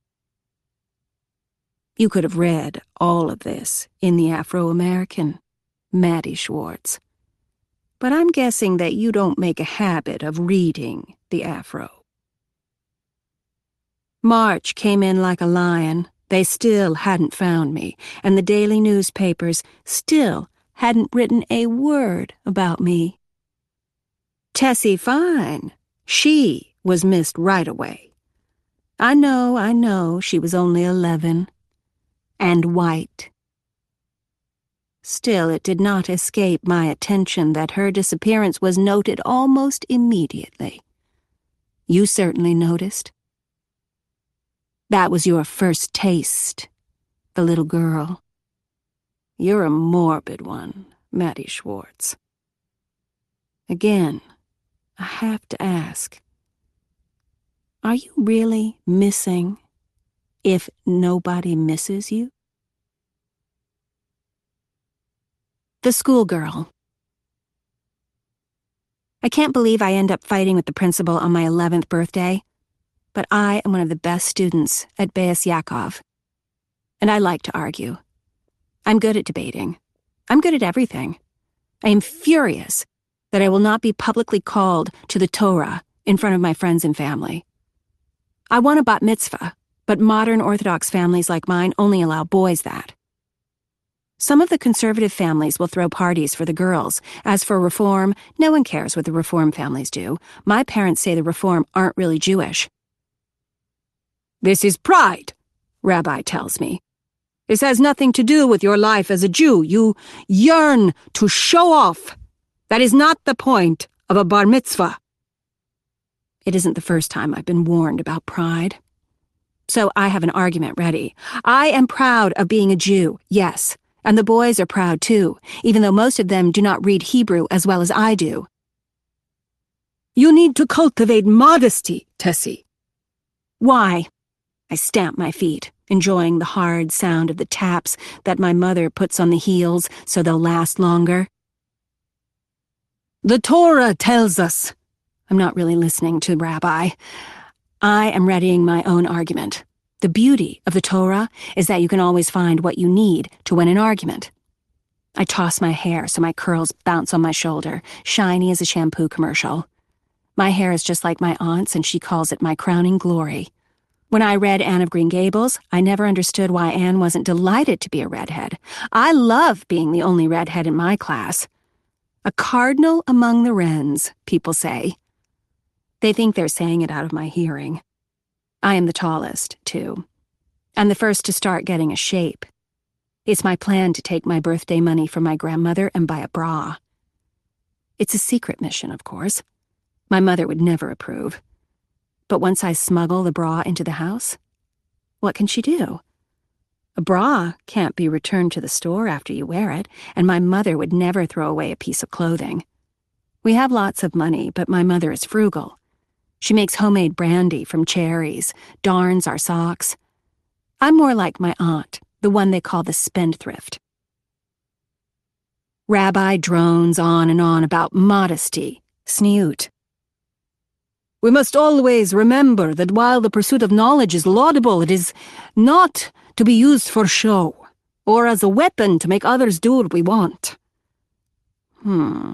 You could have read all of this in the Afro-American, Maddie Schwartz. But I'm guessing that you don't make a habit of reading the Afro. March came in like a lion. They still hadn't found me, and the daily newspapers still hadn't written a word about me. Tessie Fine, she was missed right away. I know, I know, she was only eleven. And white. Still, it did not escape my attention that her disappearance was noted almost immediately. You certainly noticed. That was your first taste, the little girl. You're a morbid one, Maddie Schwartz. Again, I have to ask, are you really missing if nobody misses you? The schoolgirl. I can't believe I end up fighting with the principal on my eleventh birthday, but I am one of the best students at Beis Yaakov, and I like to argue. I'm good at debating. I'm good at everything. I am furious that I will not be publicly called to the Torah in front of my friends and family. I want a bat mitzvah, but modern Orthodox families like mine only allow boys that. Some of the conservative families will throw parties for the girls. As for Reform, no one cares what the Reform families do. My parents say the Reform aren't really Jewish. This is pride, Rabbi tells me. This has nothing to do with your life as a Jew. You yearn to show off. That is not the point of a bar mitzvah. It isn't the first time I've been warned about pride. So I have an argument ready. I am proud of being a Jew, yes, and the boys are proud too, even though most of them do not read Hebrew as well as I do. You need to cultivate modesty, Tessie. Why? I stamp my feet, enjoying the hard sound of the taps that my mother puts on the heels so they'll last longer. The Torah tells us. I'm not really listening to Rabbi. I am readying my own argument. The beauty of the Torah is that you can always find what you need to win an argument. I toss my hair so my curls bounce on my shoulder, shiny as a shampoo commercial. My hair is just like my aunt's, and she calls it my crowning glory. When I read Anne of Green Gables, I never understood why Anne wasn't delighted to be a redhead. I love being the only redhead in my class. A cardinal among the wrens, people say. They think they're saying it out of my hearing. I am the tallest, too, and the first to start getting a shape. It's my plan to take my birthday money from my grandmother and buy a bra. It's a secret mission, of course. My mother would never approve. But once I smuggle the bra into the house, what can she do? A bra can't be returned to the store after you wear it, and my mother would never throw away a piece of clothing. We have lots of money, but my mother is frugal. She makes homemade brandy from cherries, darns our socks. I'm more like my aunt, the one they call the spendthrift. Rabbi drones on and on about modesty, snoot. We must always remember that while the pursuit of knowledge is laudable, it is not to be used for show, or as a weapon to make others do what we want. Hmm.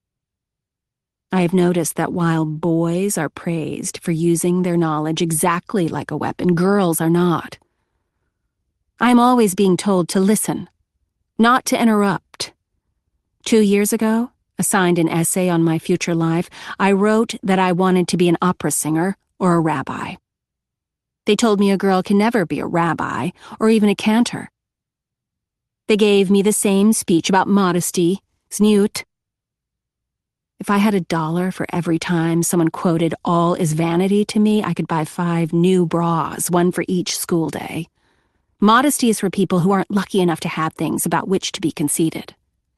I have noticed that while boys are praised for using their knowledge exactly like a weapon, girls are not. I am always being told to listen, not to interrupt. Two years ago, assigned an essay on my future life, I wrote that I wanted to be an opera singer or a rabbi. They told me a girl can never be a rabbi or even a cantor. They gave me the same speech about modesty, snoot. If I had a dollar for every time someone quoted all is vanity to me, I could buy five new bras, one for each school day. Modesty is for people who aren't lucky enough to have things about which to be conceited.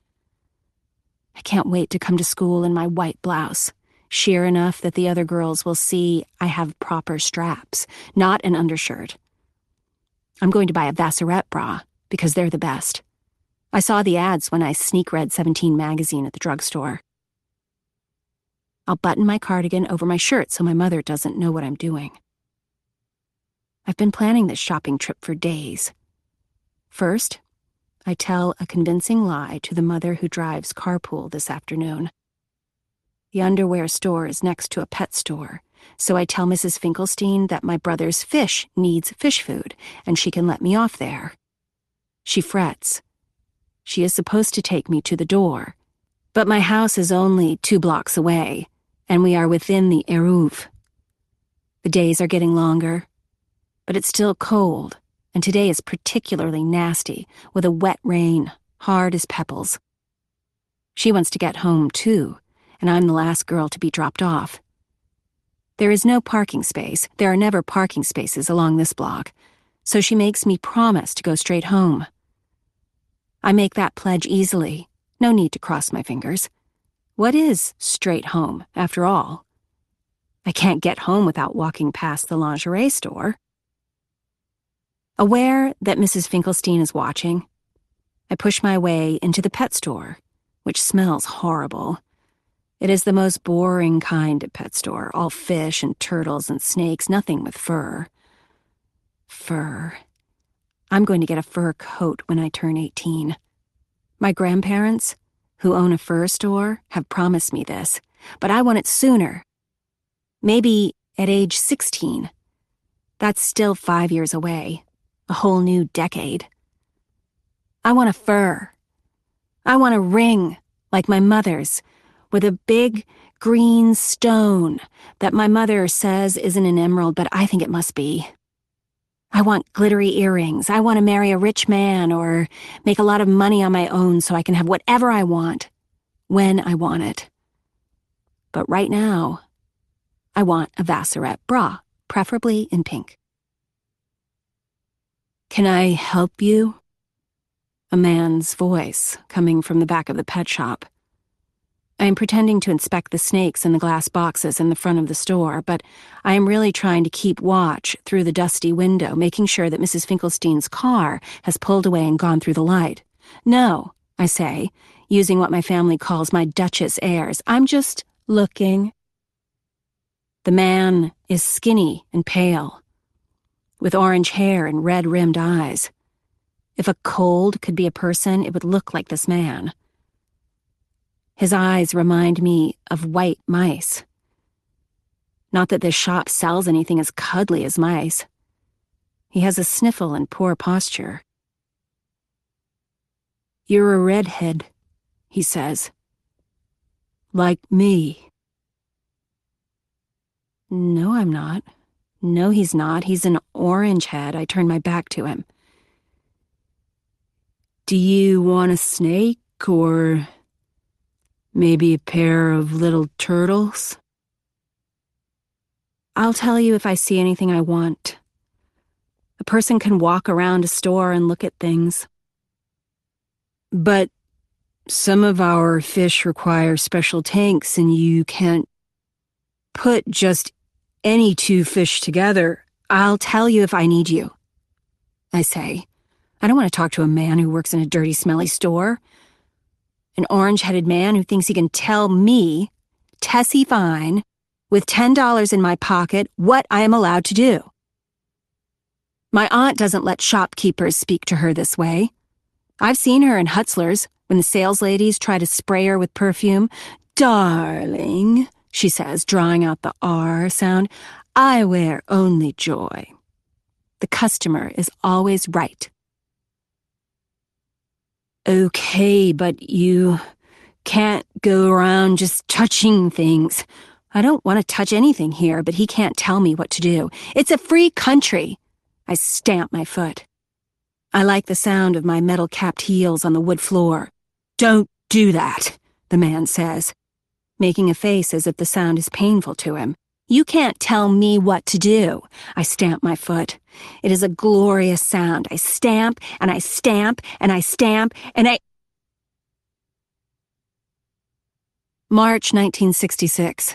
I can't wait to come to school in my white blouse, sheer enough that the other girls will see I have proper straps, not an undershirt. I'm going to buy a Vassarette bra, because they're the best. I saw the ads when I sneak-read Seventeen magazine at the drugstore. I'll button my cardigan over my shirt so my mother doesn't know what I'm doing. I've been planning this shopping trip for days. First, I tell a convincing lie to the mother who drives carpool this afternoon. The underwear store is next to a pet store, so I tell Missus Finkelstein that my brother's fish needs fish food, and she can let me off there. She frets. She is supposed to take me to the door, but my house is only two blocks away, and we are within the Eruv. The days are getting longer, but it's still cold, and today is particularly nasty, with a wet rain, hard as pebbles. She wants to get home, too, and I'm the last girl to be dropped off. There is no parking space. There are never parking spaces along this block, so she makes me promise to go straight home. I make that pledge easily. No need to cross my fingers. What is straight home, after all? I can't get home without walking past the lingerie store. Aware that Missus Finkelstein is watching, I push my way into the pet store, which smells horrible. It is the most boring kind of pet store, all fish and turtles and snakes, nothing with fur. Fur. I'm going to get a fur coat when I turn eighteen. My grandparents, who own a fur store, have promised me this, but I want it sooner. Maybe at age sixteen. That's still five years away. A whole new decade. I want a fur. I want a ring, like my mother's, with a big green stone that my mother says isn't an emerald, but I think it must be. I want glittery earrings. I want to marry a rich man or make a lot of money on my own so I can have whatever I want, when I want it. But right now, I want a Vassarette bra, preferably in pink. Can I help you? A man's voice coming from the back of the pet shop. I am pretending to inspect the snakes in the glass boxes in the front of the store, but I am really trying to keep watch through the dusty window, making sure that Missus Finkelstein's car has pulled away and gone through the light. No, I say, using what my family calls my Duchess airs. I'm just looking. The man is skinny and pale, with orange hair and red-rimmed eyes. If a cold could be a person, it would look like this man. His eyes remind me of white mice. Not that this shop sells anything as cuddly as mice. He has a sniffle and poor posture. "You're a redhead," he says. "Like me." No, I'm not. No, he's not. He's an orange head. I turn my back to him. "Do you want a snake, or maybe a pair of little turtles?" "I'll tell you if I see anything I want. A person can walk around a store and look at things." "But some of our fish require special tanks, and you can't put just any two fish together." "I'll tell you if I need you," I say. I don't want to talk to a man who works in a dirty, smelly store. An orange-headed man who thinks he can tell me, Tessie Fine, with ten dollars in my pocket, what I am allowed to do. My aunt doesn't let shopkeepers speak to her this way. I've seen her in Hutzler's when the sales ladies try to spray her with perfume. "Darling," she says, drawing out the R sound, "I wear only joy. The customer is always right." "Okay, but you can't go around just touching things." I don't want to touch anything here, but he can't tell me what to do. It's a free country. I stamp my foot. I like the sound of my metal-capped heels on the wood floor. "Don't do that," the man says, making a face as if the sound is painful to him. "You can't tell me what to do." I stamp my foot. It is a glorious sound. I stamp, and I stamp, and I stamp, and I... March nineteen sixty-six.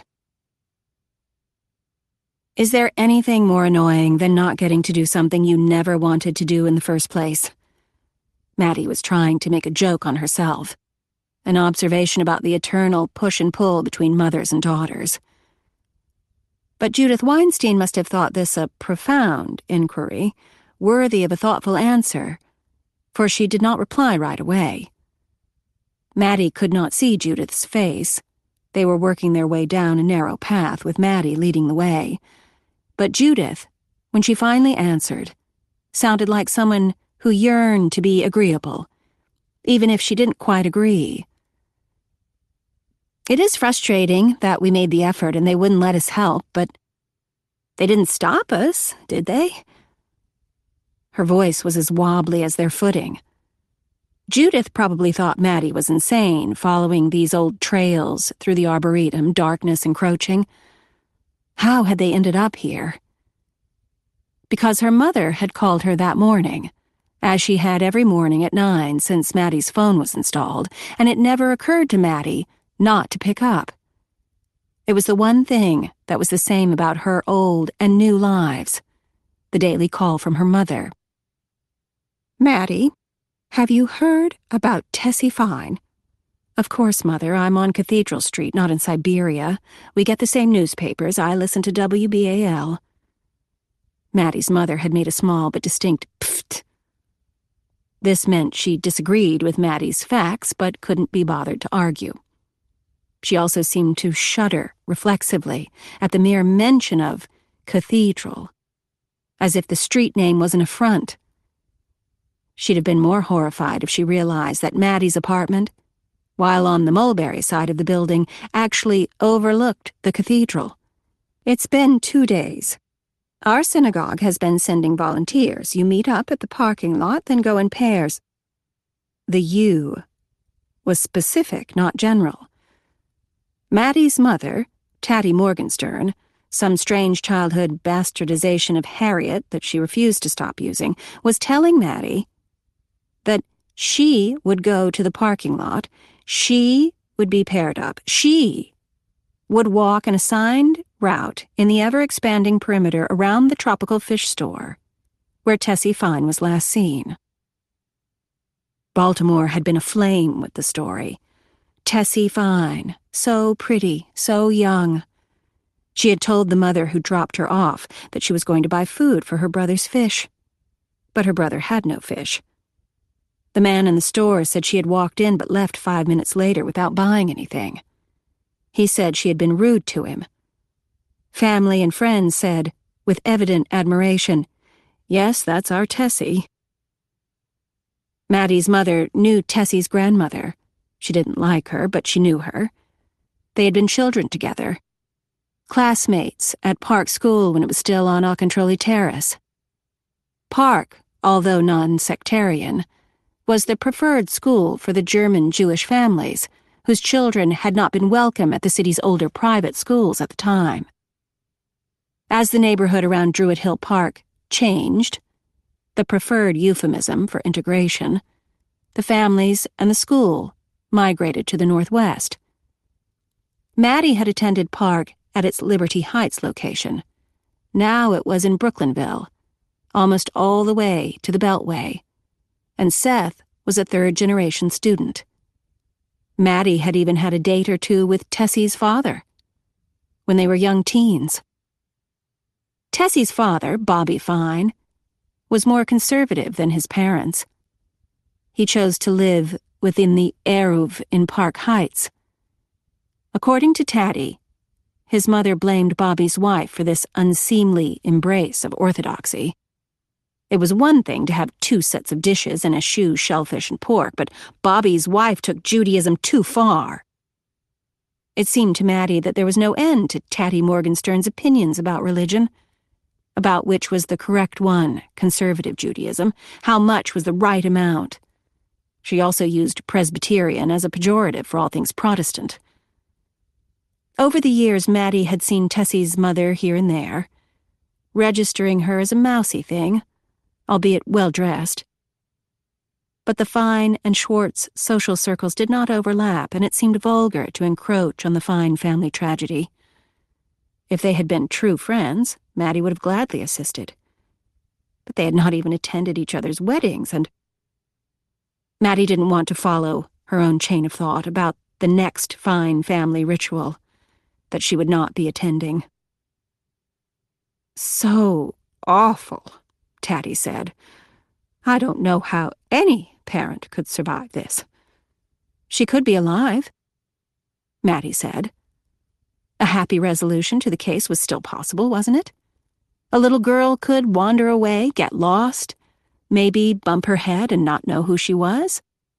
Is there anything more annoying than not getting to do something you never wanted to do in the first place? Maddie was trying to make a joke on herself, an observation about the eternal push and pull between mothers and daughters. But Judith Weinstein must have thought this a profound inquiry, worthy of a thoughtful answer, for she did not reply right away. Maddie could not see Judith's face. They were working their way down a narrow path with Maddie leading the way. But Judith, when she finally answered, sounded like someone who yearned to be agreeable, even if she didn't quite agree. "It is frustrating that we made the effort and they wouldn't let us help, but they didn't stop us, did they?" Her voice was as wobbly as their footing. Judith probably thought Maddie was insane, following these old trails through the arboretum, darkness encroaching. How had they ended up here? Because her mother had called her that morning, as she had every morning at nine since Maddie's phone was installed, and it never occurred to Maddie not to pick up. It was the one thing that was the same about her old and new lives, the daily call from her mother. "Maddie, have you heard about Tessie Fine?" "Of course, Mother. I'm on Cathedral Street, not in Siberia. We get the same newspapers. I listen to W B A L. Maddie's mother had made a small but distinct pfft. This meant she disagreed with Maddie's facts, but couldn't be bothered to argue. She also seemed to shudder reflexively at the mere mention of Cathedral, as if the street name was an affront. She'd have been more horrified if she realized that Maddie's apartment, while on the Mulberry side of the building, actually overlooked the cathedral. "It's been two days. Our synagogue has been sending volunteers. You meet up at the parking lot, then go in pairs." The "you" was specific, not general. Maddie's mother, Tatty Morgenstern, some strange childhood bastardization of Harriet that she refused to stop using, was telling Maddie that she would go to the parking lot, she would be paired up, she would walk an assigned route in the ever-expanding perimeter around the tropical fish store, where Tessie Fine was last seen. Baltimore had been aflame with the story. Tessie Fine, so pretty, so young. She had told the mother who dropped her off that she was going to buy food for her brother's fish. But her brother had no fish. The man in the store said she had walked in but left five minutes later without buying anything. He said she had been rude to him. Family and friends said, with evident admiration, "Yes, that's our Tessie." Maddie's mother knew Tessie's grandmother. She didn't like her, but she knew her. They had been children together. Classmates at Park School when it was still on Auchentrolley Terrace. Park, although non-sectarian, was the preferred school for the German Jewish families whose children had not been welcome at the city's older private schools at the time. As the neighborhood around Druid Hill Park changed, the preferred euphemism for integration, the families and the school migrated to the northwest. Maddie had attended Park at its Liberty Heights location. Now it was in Brooklynville, almost all the way to the Beltway, and Seth was a third-generation student. Maddie had even had a date or two with Tessie's father when they were young teens. Tessie's father, Bobby Fine, was more conservative than his parents. He chose to live within the Eruv in Park Heights. According to Taddy, his mother blamed Bobby's wife for this unseemly embrace of orthodoxy. It was one thing to have two sets of dishes and eschew shellfish and pork, but Bobby's wife took Judaism too far. It seemed to Maddie that there was no end to Taddy Morgenstern's opinions about religion, about which was the correct one, conservative Judaism, how much was the right amount. She also used Presbyterian as a pejorative for all things Protestant. Over the years, Maddie had seen Tessie's mother here and there, registering her as a mousy thing, albeit well-dressed. But the Fine and Schwartz social circles did not overlap, and it seemed vulgar to encroach on the Fine family tragedy. If they had been true friends, Maddie would have gladly assisted. But they had not even attended each other's weddings, and Maddie didn't want to follow her own chain of thought about the next Fine family ritual that she would not be attending. "So awful," Taddy said. "I don't know how any parent could survive this." "She could be alive," Maddie said. A happy resolution to the case was still possible, wasn't it? A little girl could wander away, get lost, maybe bump her head and not know who she was.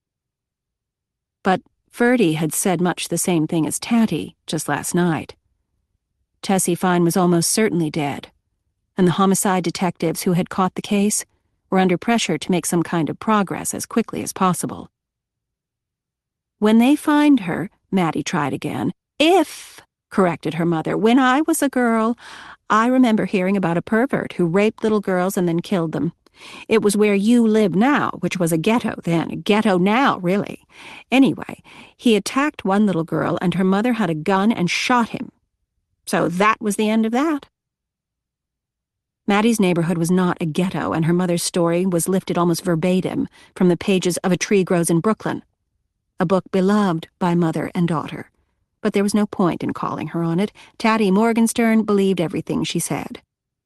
But Ferdy had said much the same thing as Taddy just last night. Tessie Fine was almost certainly dead, and the homicide detectives who had caught the case were under pressure to make some kind of progress as quickly as possible. "When they find her," Maddie tried again, "if," corrected her mother, "when I was a girl, I remember hearing about a pervert who raped little girls and then killed them. It was where you live now, which was a ghetto then, a ghetto now, really. Anyway, he attacked one little girl and her mother had a gun and shot him. So that was the end of that." Maddie's neighborhood was not a ghetto, and her mother's story was lifted almost verbatim from the pages of A Tree Grows in Brooklyn, a book beloved by mother and daughter. But there was no point in calling her on it. Taddy Morgenstern believed everything she said.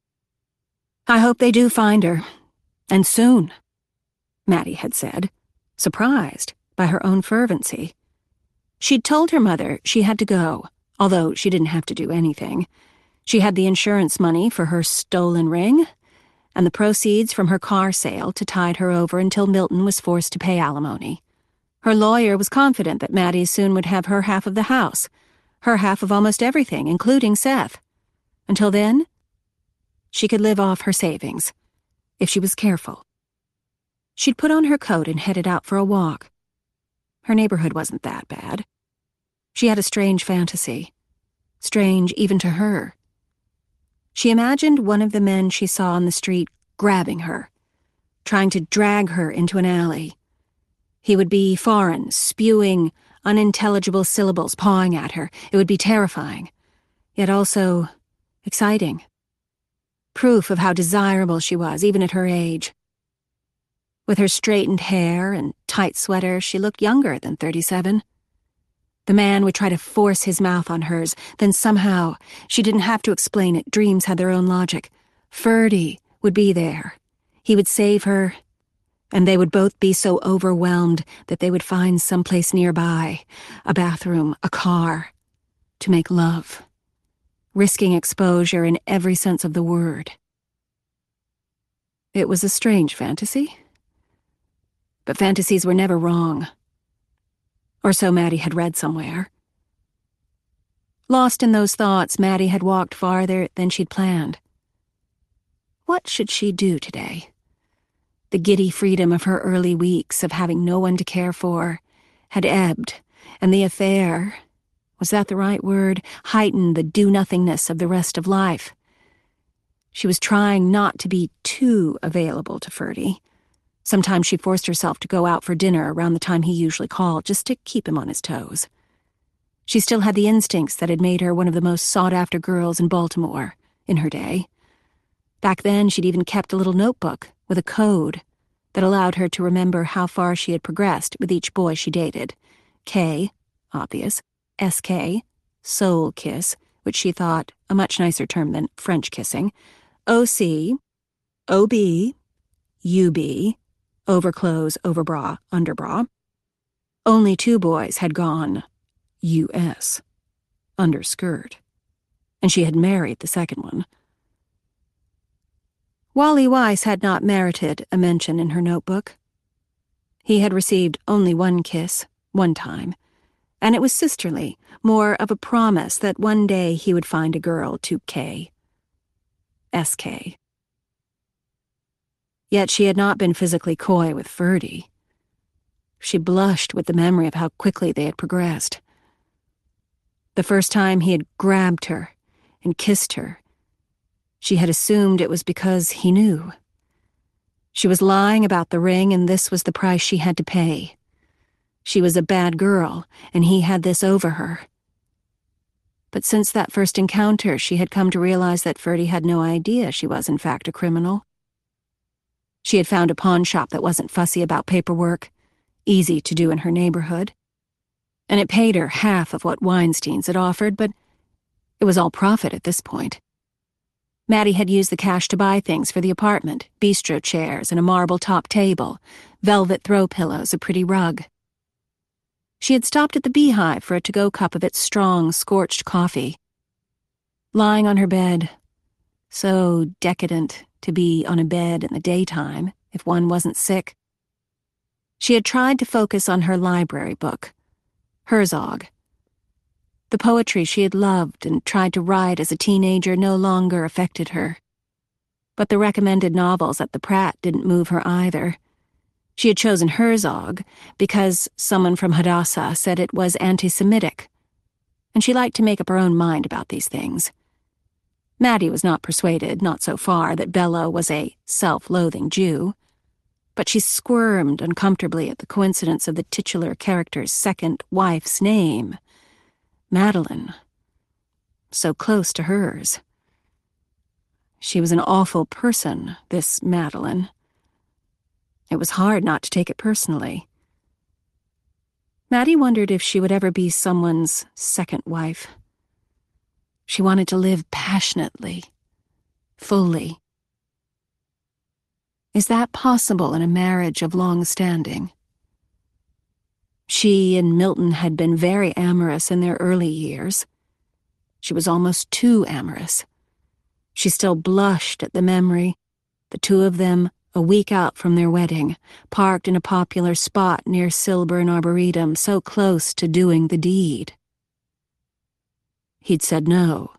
"I hope they do find her. And soon," Maddie had said, surprised by her own fervency. She'd told her mother she had to go, although she didn't have to do anything. She had the insurance money for her stolen ring, and the proceeds from her car sale to tide her over until Milton was forced to pay alimony. Her lawyer was confident that Maddie soon would have her half of the house, her half of almost everything, including Seth. Until then, she could live off her savings, if she was careful. She'd put on her coat and headed out for a walk. Her neighborhood wasn't that bad. She had a strange fantasy, strange even to her. She imagined one of the men she saw on the street grabbing her, trying to drag her into an alley. He would be foreign, spewing unintelligible syllables, pawing at her. It would be terrifying, yet also exciting. Proof of how desirable she was, even at her age. With her straightened hair and tight sweater, she looked younger than thirty-seven. The man would try to force his mouth on hers, then somehow, she didn't have to explain it, dreams had their own logic. Ferdy would be there. He would save her, and they would both be so overwhelmed that they would find someplace nearby, a bathroom, a car, to make love, risking exposure in every sense of the word. It was a strange fantasy, but fantasies were never wrong. Or so Maddie had read somewhere. Lost in those thoughts, Maddie had walked farther than she'd planned. What should she do today? The giddy freedom of her early weeks of having no one to care for had ebbed, and the affair, was that the right word, heightened the do-nothingness of the rest of life. She was trying not to be too available to Ferdy. Sometimes she forced herself to go out for dinner around the time he usually called, just to keep him on his toes. She still had the instincts that had made her one of the most sought-after girls in Baltimore in her day. Back then, she'd even kept a little notebook with a code that allowed her to remember how far she had progressed with each boy she dated. K, obvious, S K, soul kiss, which she thought a much nicer term than French kissing, O C, O B, U B, overclothes, overbra, underbra. Only two boys had gone U S, underskirt, and she had married the second one. Wally Weiss had not merited a mention in her notebook. He had received only one kiss, one time, and it was sisterly, more of a promise that one day he would find a girl to K. S K. Yet she had not been physically coy with Ferdy. She blushed with the memory of how quickly they had progressed. The first time he had grabbed her and kissed her, she had assumed it was because he knew. She was lying about the ring, and this was the price she had to pay. She was a bad girl, and he had this over her. But since that first encounter, she had come to realize that Ferdy had no idea she was in fact a criminal. She had found a pawn shop that wasn't fussy about paperwork, easy to do in her neighborhood, and it paid her half of what Weinstein's had offered, but it was all profit at this point. Maddie had used the cash to buy things for the apartment, bistro chairs and a marble-top table, velvet throw pillows, a pretty rug. She had stopped at the Beehive for a to-go cup of its strong, scorched coffee. Lying on her bed, so decadent to be on a bed in the daytime if one wasn't sick, she had tried to focus on her library book, Herzog. The poetry she had loved and tried to write as a teenager no longer affected her. But the recommended novels at the Pratt didn't move her either. She had chosen Herzog because someone from Hadassah said it was anti-Semitic, and she liked to make up her own mind about these things. Maddie was not persuaded, not so far, that Bella was a self-loathing Jew, but she squirmed uncomfortably at the coincidence of the titular character's second wife's name, Madeline, so close to hers. She was an awful person, this Madeline. It was hard not to take it personally. Maddie wondered if she would ever be someone's second wife. She wanted to live passionately, fully. Is that possible in a marriage of long standing? She and Milton had been very amorous in their early years. She was almost too amorous. She still blushed at the memory, the two of them a week out from their wedding, parked in a popular spot near Silburn Arboretum, so close to doing the deed. He'd said no.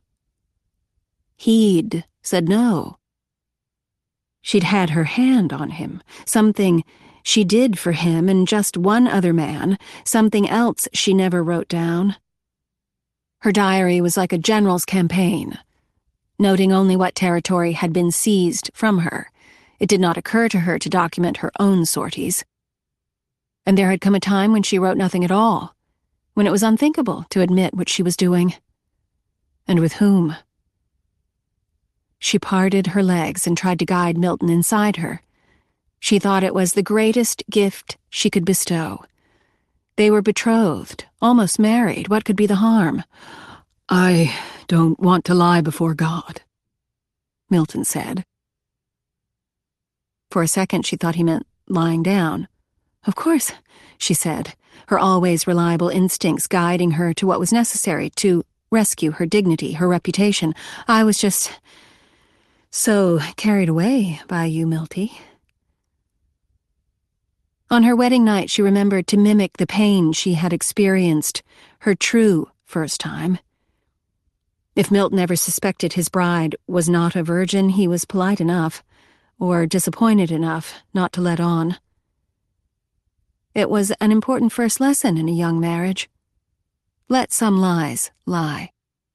He'd said no. She'd had her hand on him, something she did for him and just one other man, something else she never wrote down. Her diary was like a general's campaign, noting only what territory had been seized from her. It did not occur to her to document her own sorties. And there had come a time when she wrote nothing at all, when it was unthinkable to admit what she was doing. And with whom? She parted her legs and tried to guide Milton inside her. She thought it was the greatest gift she could bestow. They were betrothed, almost married. What could be the harm? I don't want to lie before God, Milton said. For a second she thought he meant lying down. "Of course," she said, her always reliable instincts guiding her to what was necessary to rescue her dignity, her reputation. "I was just so carried away by you, Milty." On her wedding night, she remembered to mimic the pain she had experienced, her true first time. If Milt never suspected his bride was not a virgin, he was polite enough, or disappointed enough, not to let on. It was an important first lesson in a young marriage. Let some lies lie.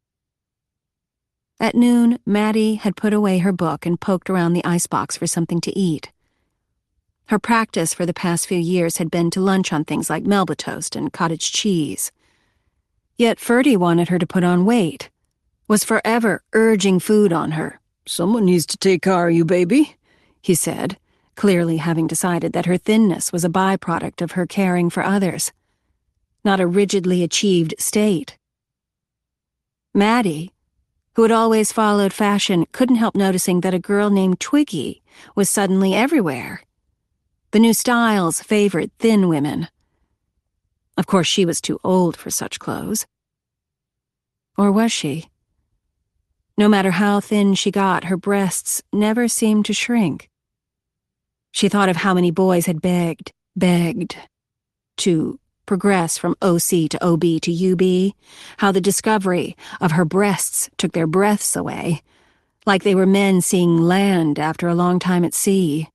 At noon, Maddie had put away her book and poked around the icebox for something to eat. Her practice for the past few years had been to lunch on things like Melba toast and cottage cheese. Yet Ferdy wanted her to put on weight, was forever urging food on her. "Someone needs to take care of you, baby," he said, clearly having decided that her thinness was a byproduct of her caring for others, not a rigidly achieved state. Maddie, who had always followed fashion, couldn't help noticing that a girl named Twiggy was suddenly everywhere. The new styles favored thin women. Of course, she was too old for such clothes. Or was she? No matter how thin she got, her breasts never seemed to shrink. She thought of how many boys had begged, begged, to progress from O C to O B to U B, how the discovery of her breasts took their breaths away, like they were men seeing land after a long time at sea.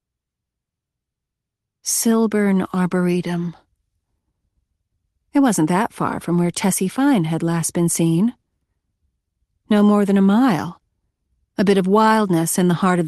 Silburn Arboretum. It wasn't that far from where Tessie Fine had last been seen. No more than a mile. A bit of wildness in the heart of